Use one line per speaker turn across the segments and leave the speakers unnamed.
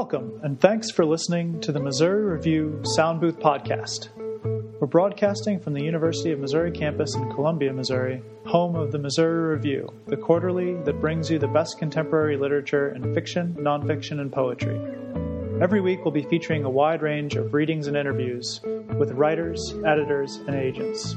Welcome, and thanks for listening to the Missouri Review Sound Booth Podcast. We're broadcasting from the University of Missouri campus in Columbia, Missouri, home of the Missouri Review, the quarterly that brings you the best contemporary literature in fiction, nonfiction, and poetry. Every week we'll be featuring a wide range of readings and interviews with writers, editors, and agents.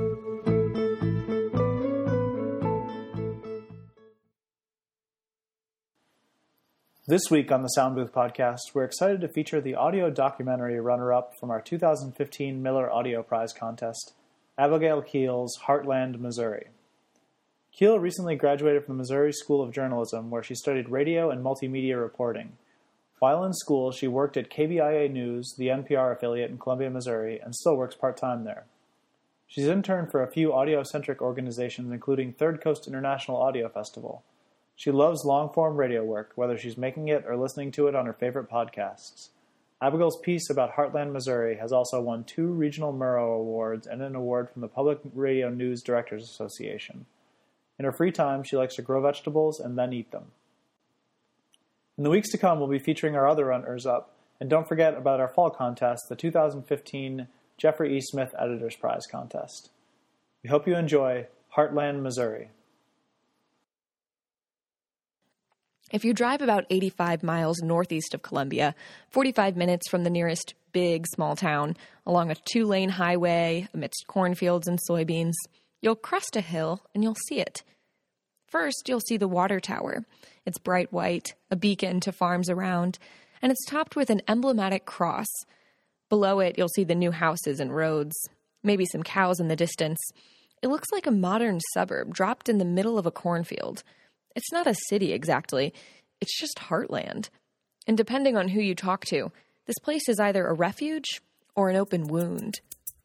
This week on the Sound Booth Podcast, we're excited to feature the audio documentary runner-up from our 2015 Miller Audio Prize contest, Abigail Keel's Heartland, Missouri. Keel recently graduated from the Missouri School of Journalism, where she studied radio and multimedia reporting. While in school, she worked at KBIA News, the NPR affiliate in Columbia, Missouri, and still works part-time there. She's interned for a few audio-centric organizations, including Third Coast International Audio Festival. She loves long-form radio work, whether she's making it or listening to it on her favorite podcasts. Abigail's piece about Heartland, Missouri has also won 2 regional Murrow Awards and an award from the Public Radio News Directors Association. In her free time, she likes to grow vegetables and then eat them. In the weeks to come, we'll be featuring our other runners-up, and don't forget about our fall contest, the 2015 Jeffrey E. Smith Editors Prize contest. We hope you enjoy Heartland, Missouri.
If you drive about 85 miles northeast of Columbia, 45 minutes from the nearest big small town, along a 2-lane highway amidst cornfields and soybeans, you'll crest a hill and you'll see it. First, you'll see the water tower. It's bright white, a beacon to farms around, and it's topped with an emblematic cross. Below it, you'll see the new houses and roads, maybe some cows in the distance. It looks like a modern suburb dropped in the middle of a cornfield. It's not a city exactly, it's just heartland. And depending on who you talk to, this place is either a refuge or an open wound.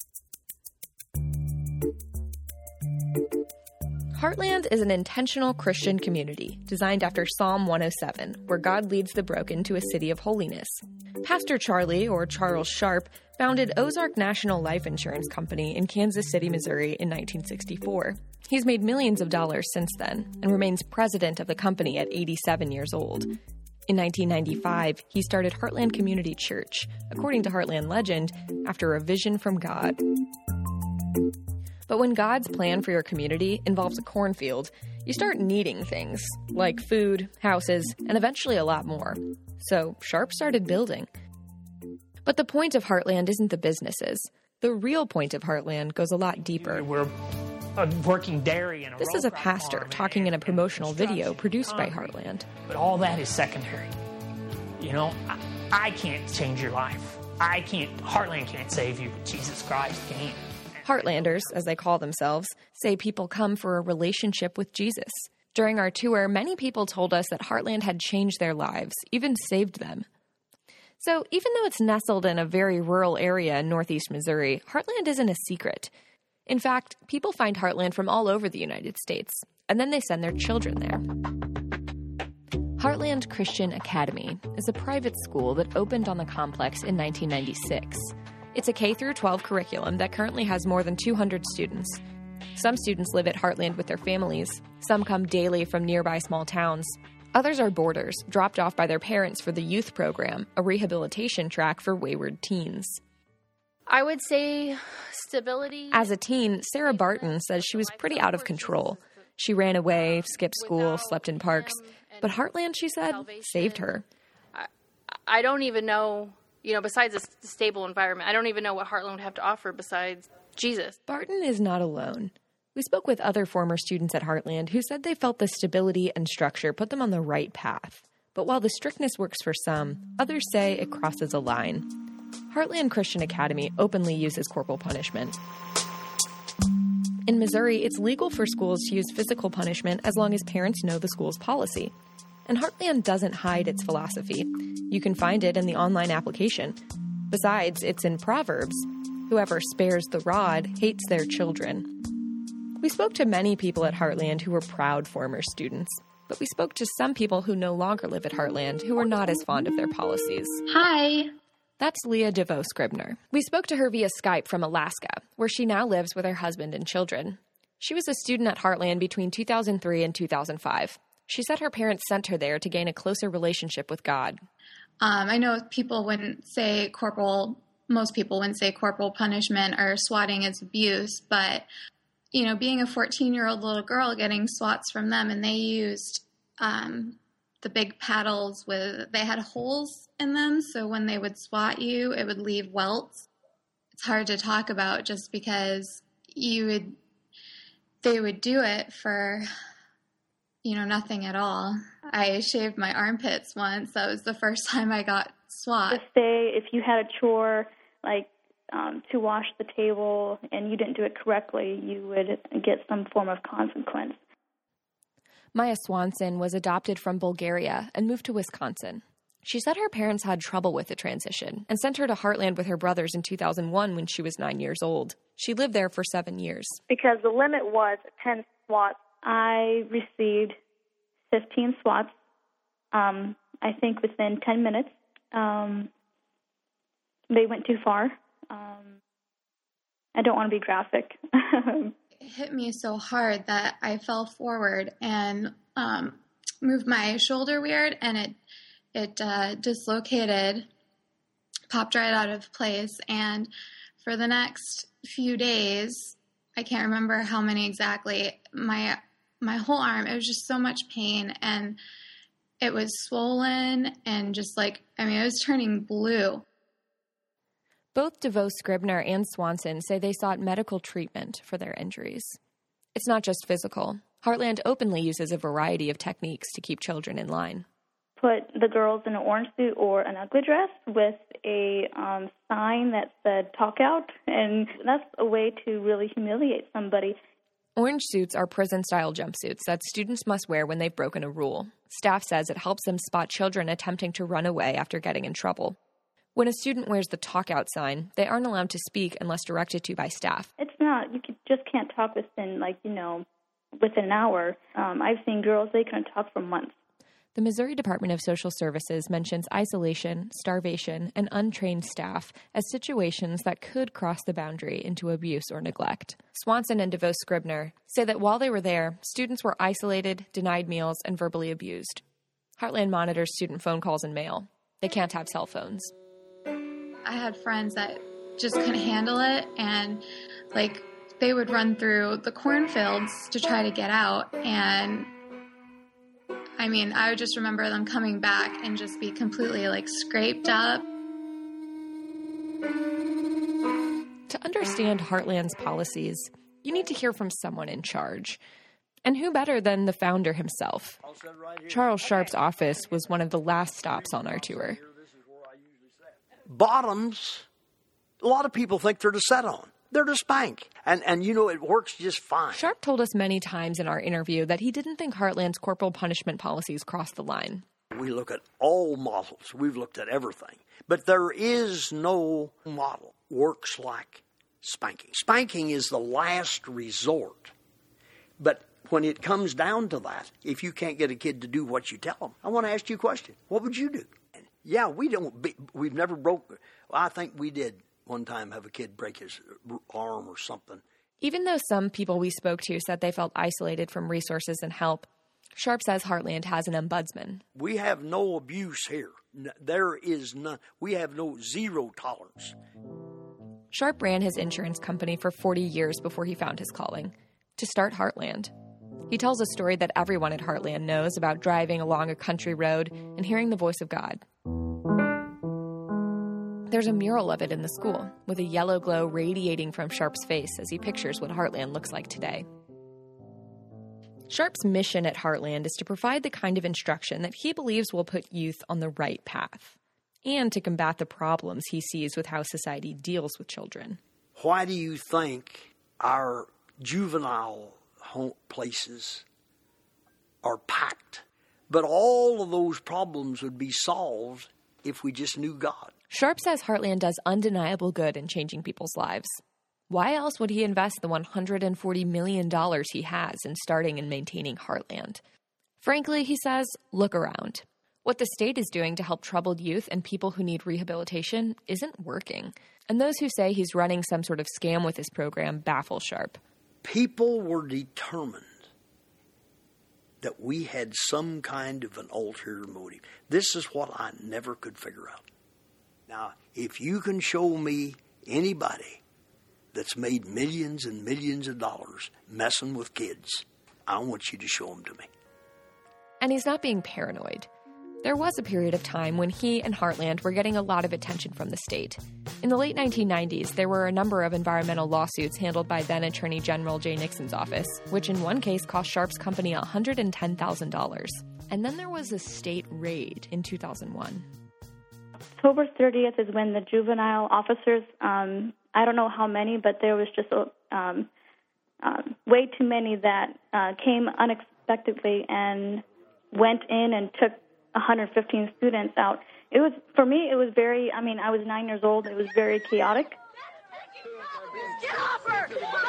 Heartland is an intentional Christian community designed after Psalm 107, where God leads the broken to a city of holiness. Pastor Charlie, or Charles Sharp, founded Ozark National Life Insurance Company in Kansas City, Missouri in 1964. He's made millions of dollars since then and remains president of the company at 87 years old. In 1995, he started Heartland Community Church, according to Heartland legend, after a vision from God. But when God's plan for your community involves a cornfield, you start needing things, like food, houses, and eventually a lot more. So Sharp started building. But the point of Heartland isn't the businesses. The real point of Heartland goes a lot deeper.
We're working dairy and
This is a pastor talking in a promotional video produced by Heartland.
But all that is secondary. You know, I can't change your life. Heartland can't save you, but Jesus Christ can.
Heartlanders, as they call themselves, say people come for a relationship with Jesus. During our tour, many people told us that Heartland had changed their lives, even saved them. So even though it's nestled in a very rural area in northeast Missouri, Heartland isn't a secret. In fact, people find Heartland from all over the United States, and then they send their children there. Heartland Christian Academy is a private school that opened on the complex in 1996. It's a K-12 curriculum that currently has more than 200 students. Some students live at Heartland with their families. Some come daily from nearby small towns. Others are boarders, dropped off by their parents for the youth program, a rehabilitation track for wayward teens.
I would say stability.
As a teen, Sarah Barton says she was pretty out of control. She ran away, skipped school, slept in parks. But Heartland, she said, saved her.
I don't even know, besides a stable environment, I don't even know what Heartland would have to offer besides Jesus.
Barton is not alone. We spoke with other former students at Heartland who said they felt the stability and structure put them on the right path. But while the strictness works for some, others say it crosses a line. Heartland Christian Academy openly uses corporal punishment. In Missouri, it's legal for schools to use physical punishment as long as parents know the school's policy. And Heartland doesn't hide its philosophy. You can find it in the online application. Besides, it's in Proverbs. Whoever spares the rod hates their children. We spoke to many people at Heartland who were proud former students. But we spoke to some people who no longer live at Heartland who are not as fond of their policies.
Hi.
That's Leah DeVoe Scribner. We spoke to her via Skype from Alaska, where she now lives with her husband and children. She was a student at Heartland between 2003 and 2005. She said her parents sent her there to gain a closer relationship with God.
I know people wouldn't say most people wouldn't say corporal punishment or swatting is abuse, but, you know, being a 14-year-old little girl getting swats from them, and they used the big paddles they had holes in them, so when they would swat you, it would leave welts. It's hard to talk about just because they would do it for, you know, nothing at all. I shaved my armpits once. That was the first time I got swat.
To say if you had a chore, like to wash the table, and you didn't do it correctly, you would get some form of consequence.
Maya Swanson was adopted from Bulgaria and moved to Wisconsin. She said her parents had trouble with the transition and sent her to Heartland with her brothers in 2001 when she was 9 years old. She lived there for 7 years.
Because the limit was 10 swats. I received 15 swats, I think within 10 minutes. They went too far. I don't want to be graphic.
It hit me so hard that I fell forward and moved my shoulder weird, and it dislocated, popped right out of place. And for the next few days, I can't remember how many exactly, my whole arm, it was just so much pain, and it was swollen and just like, I mean, it was turning blue.
Both DeVoe Scribner and Swanson say they sought medical treatment for their injuries. It's not just physical. Heartland openly uses a variety of techniques to keep children in line.
Put the girls in an orange suit or an ugly dress with a sign that said "talk out," and that's a way to really humiliate somebody.
Orange suits are prison-style jumpsuits that students must wear when they've broken a rule. Staff says it helps them spot children attempting to run away after getting in trouble. When a student wears the talk out sign, they aren't allowed to speak unless directed to by staff.
It's not, just can't talk within, within an hour. I've seen girls, they couldn't talk for months.
The Missouri Department of Social Services mentions isolation, starvation, and untrained staff as situations that could cross the boundary into abuse or neglect. Swanson and DeVoe Scribner say that while they were there, students were isolated, denied meals, and verbally abused. Heartland monitors student phone calls and mail. They can't have cell phones.
I had friends that just couldn't handle it, and they would run through the cornfields to try to get out, and I mean, I would just remember them coming back and just be completely scraped up.
To understand Heartland's policies, you need to hear from someone in charge. And who better than the founder himself? Charles Sharp's office was one of the last stops on our tour.
Bottoms, a lot of people think they're to set on. They're to spank. And it works just fine.
Sharp told us many times in our interview that he didn't think Heartland's corporal punishment policies crossed the line.
We look at all models. We've looked at everything. But there is no model works like spanking. Spanking is the last resort. But when it comes down to that, if you can't get a kid to do what you tell them, I want to ask you a question. What would you do? Yeah, we've never broke. I think we did one time have a kid break his arm or something.
Even though some people we spoke to said they felt isolated from resources and help, Sharp says Heartland has an ombudsman.
We have no abuse here. There is none. We have zero tolerance.
Sharp ran his insurance company for 40 years before he found his calling, to start Heartland. He tells a story that everyone at Heartland knows about driving along a country road and hearing the voice of God. There's a mural of it in the school, with a yellow glow radiating from Sharp's face as he pictures what Heartland looks like today. Sharp's mission at Heartland is to provide the kind of instruction that he believes will put youth on the right path, and to combat the problems he sees with how society deals with children.
Why do you think our juvenile home places are packed? But all of those problems would be solved if we just knew God.
Sharp says Heartland does undeniable good in changing people's lives. Why else would he invest the $140 million he has in starting and maintaining Heartland? Frankly, he says, look around. What the state is doing to help troubled youth and people who need rehabilitation isn't working. And those who say he's running some sort of scam with his program baffle Sharp.
People were determined that we had some kind of an ulterior motive. This is what I never could figure out. Now, if you can show me anybody that's made millions and millions of dollars messing with kids, I want you to show them to me.
And he's not being paranoid. There was a period of time when he and Heartland were getting a lot of attention from the state. In the late 1990s, there were a number of environmental lawsuits handled by then Attorney General Jay Nixon's office, which in one case cost Sharp's company $110,000. And then there was a state raid in 2001.
October 30th is when the juvenile officers, I don't know how many, but there was just way too many that came unexpectedly and went in and took 115 students out. It was, for me, it was very, I was 9 years old. It was very chaotic.
Get off her!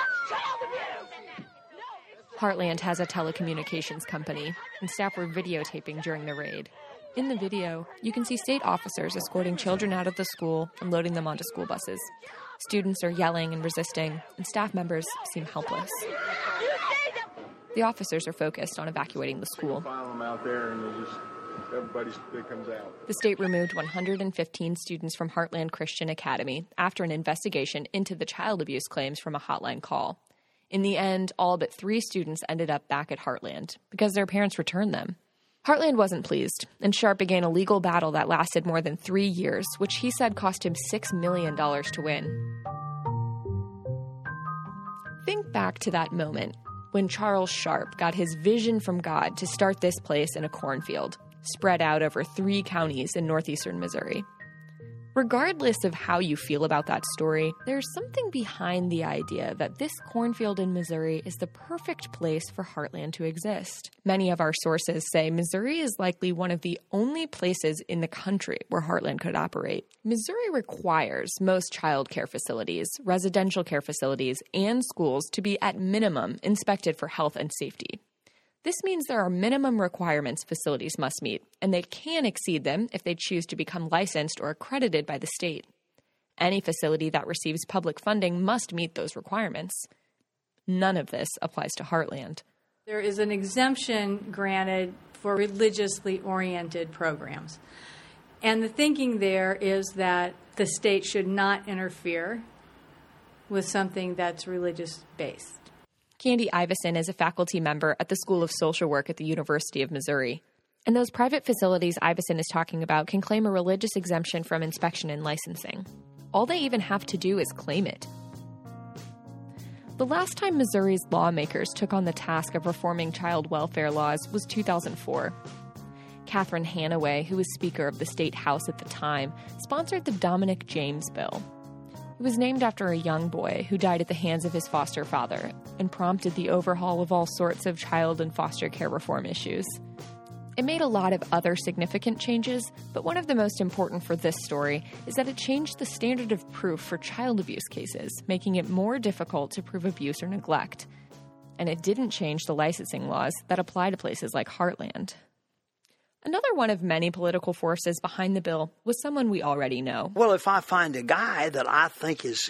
Heartland has a telecommunications company, and staff were videotaping during the raid. In the video, you can see state officers escorting children out of the school and loading them onto school buses. Students are yelling and resisting, and staff members seem helpless. The officers are focused on evacuating the school.
File them out there, and everybody comes out.
The state removed 115 students from Heartland Christian Academy after an investigation into the child abuse claims from a hotline call. In the end, all but 3 students ended up back at Heartland because their parents returned them. Heartland wasn't pleased, and Sharp began a legal battle that lasted more than 3 years, which he said cost him $6 million to win. Think back to that moment when Charles Sharp got his vision from God to start this place in a cornfield, spread out over 3 counties in northeastern Missouri. Regardless of how you feel about that story, there's something behind the idea that this cornfield in Missouri is the perfect place for Heartland to exist. Many of our sources say Missouri is likely one of the only places in the country where Heartland could operate. Missouri requires most child care facilities, residential care facilities, and schools to be at minimum inspected for health and safety. This means there are minimum requirements facilities must meet, and they can exceed them if they choose to become licensed or accredited by the state. Any facility that receives public funding must meet those requirements. None of this applies to Heartland.
There is an exemption granted for religiously oriented programs. And the thinking there is that the state should not interfere with something that's religious-based.
Candy Iveson is a faculty member at the School of Social Work at the University of Missouri. And those private facilities Iveson is talking about can claim a religious exemption from inspection and licensing. All they even have to do is claim it. The last time Missouri's lawmakers took on the task of reforming child welfare laws was 2004. Catherine Hanaway, who was Speaker of the State House at the time, sponsored the Dominic James Bill. It was named after a young boy who died at the hands of his foster father and prompted the overhaul of all sorts of child and foster care reform issues. It made a lot of other significant changes, but one of the most important for this story is that it changed the standard of proof for child abuse cases, making it more difficult to prove abuse or neglect. And it didn't change the licensing laws that apply to places like Heartland. Another one of many political forces behind the bill was someone we already know.
Well, if I find a guy that I think is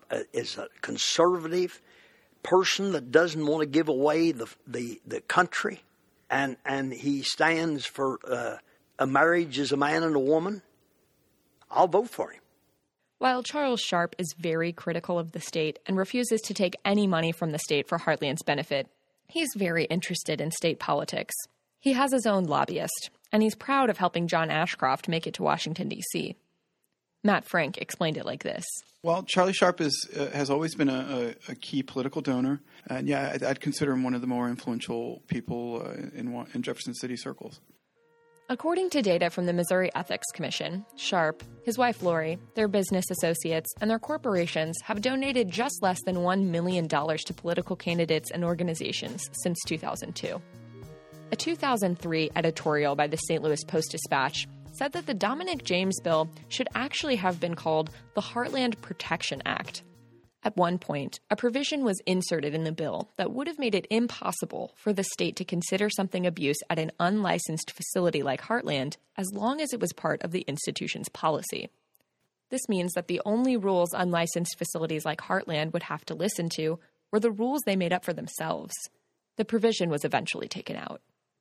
a conservative person that doesn't want to give away the country, and he stands for a marriage as a man and a woman, I'll vote for him.
While Charles Sharp is very critical of the state and refuses to take any money from the state for Heartland's benefit, he's very interested in state politics. He has his own lobbyist, and he's proud of helping John Ashcroft make it to Washington, D.C. Matt Frank explained it like this.
Well, Charlie Sharp has always been a key political donor, and yeah, I'd consider him one of the more influential people in Jefferson City circles.
According to data from the Missouri Ethics Commission, Sharp, his wife Lori, their business associates, and their corporations have donated just less than $1 million to political candidates and organizations since 2002. A 2003 editorial by the St. Louis Post-Dispatch said that the Dominic James Bill should actually have been called the Heartland Protection Act. At one point, a provision was inserted in the bill that would have made it impossible for the state to consider something abuse at an unlicensed facility like Heartland as long as it was part of the institution's policy. This means that the only rules unlicensed facilities like Heartland would have to listen to were the rules they made up for themselves. The provision was eventually taken out.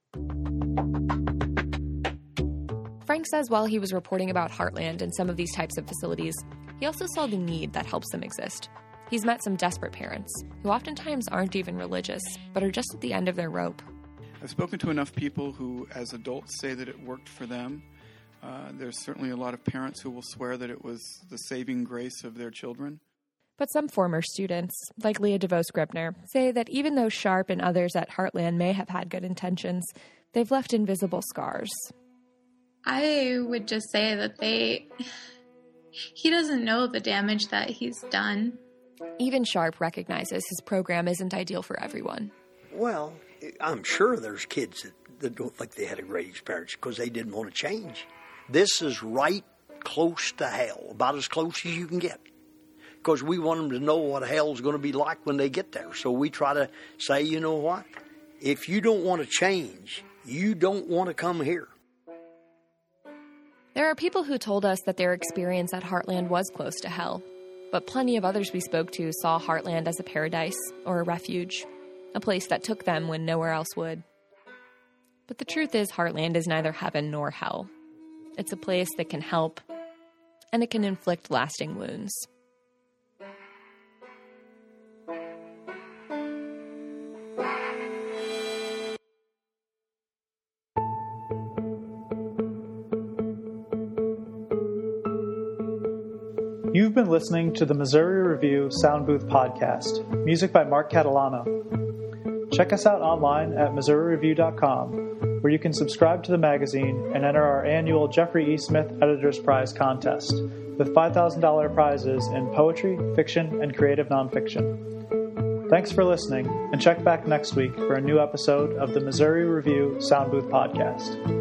Frank says while he was reporting about Heartland and some of these types of facilities, he also saw the need that helps them exist. He's met some desperate parents, who oftentimes aren't even religious, but are just at the end of their rope.
I've spoken to enough people who, as adults, say that it worked for them. There's certainly a lot of parents who will swear that it was the saving grace of their children.
But some former students, like Leah DeVos-Gribner, say that even though Sharp and others at Heartland may have had good intentions, they've left invisible scars.
I would just say that he doesn't know the damage that he's done.
Even Sharp recognizes his program isn't ideal for everyone.
Well, I'm sure there's kids that don't think they had a great experience because they didn't want to change. This is right close to hell, about as close as you can get. Because we want them to know what hell's going to be like when they get there. So we try to say, you know what? If you don't want to change, you don't want to come here.
There are people who told us that their experience at Heartland was close to hell, but plenty of others we spoke to saw Heartland as a paradise or a refuge, a place that took them when nowhere else would. But the truth is, Heartland is neither heaven nor hell. It's a place that can help, and it can inflict lasting wounds.
You've been listening to the Missouri Review Sound Booth Podcast, music by Mark Catalano. Check us out online at MissouriReview.com, where you can subscribe to the magazine and enter our annual Jeffrey E. Smith Editor's Prize contest, with $5,000 prizes in poetry, fiction, and creative nonfiction. Thanks for listening, and check back next week for a new episode of the Missouri Review Sound Booth Podcast.